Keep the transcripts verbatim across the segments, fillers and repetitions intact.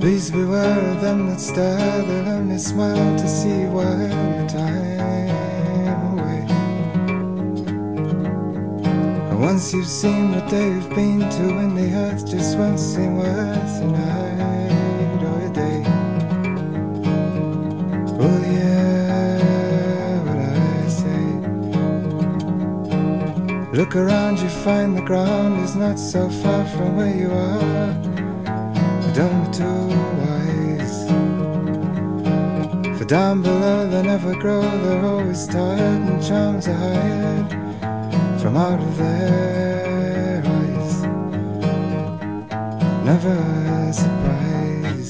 Please beware of them that stare, they'll only smile to see you while your time away. And once you've seen what they've been to, when the earth just won't seem worth a night or a day. Well, yeah, what I say. Look around, you find the ground is not so far from where you are. Don't be too wise, for down below they never grow. They're always tired and charms are hired from out of their eyes. Never a surprise.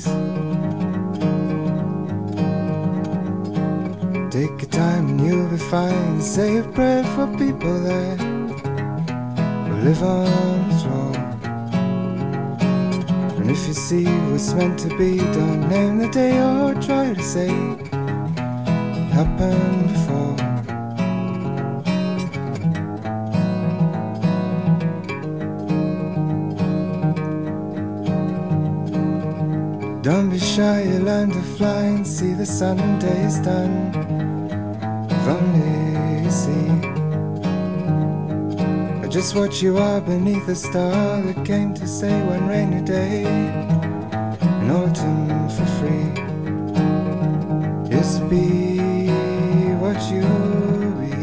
Take your time and you'll be fine. Say a prayer for people that will live on the throne. And if you see what's meant to be, don't name the day or try to say it happened before. Don't be shy, you learn to fly and see the Sunday's done. If only you see just what you are beneath a star that came to say one rainy day in autumn for free. Just be what you be.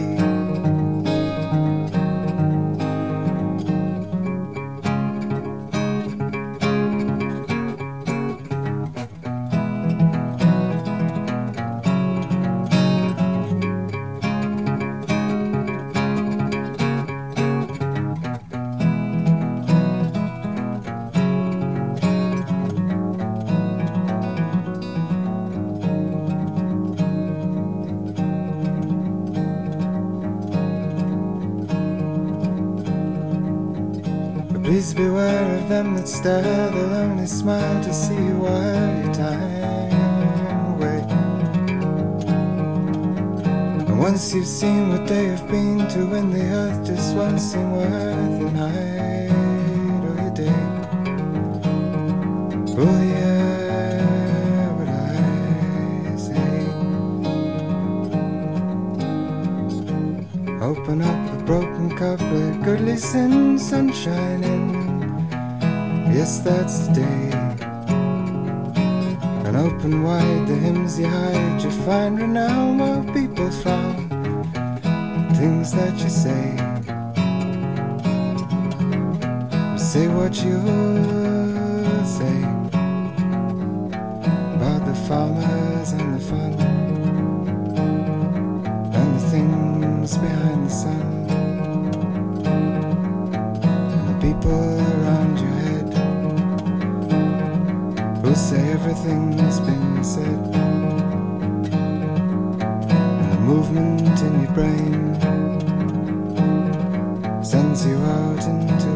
Please beware of them that stare, they'll only smile to see you while your time away. And once you've seen what they have been to, when the earth just won't seem worth a night or a day. Oh yeah, what I say. Open up a broken cup, let goodly sin sunshine in. Yes, that's the day. And open wide the hymns you hide. You find renown while people frown. Things that you say, say what you say about the farmers and the fun and the things behind the sun and the people around your head who say everything's been said, and the movement in your brain sends you out into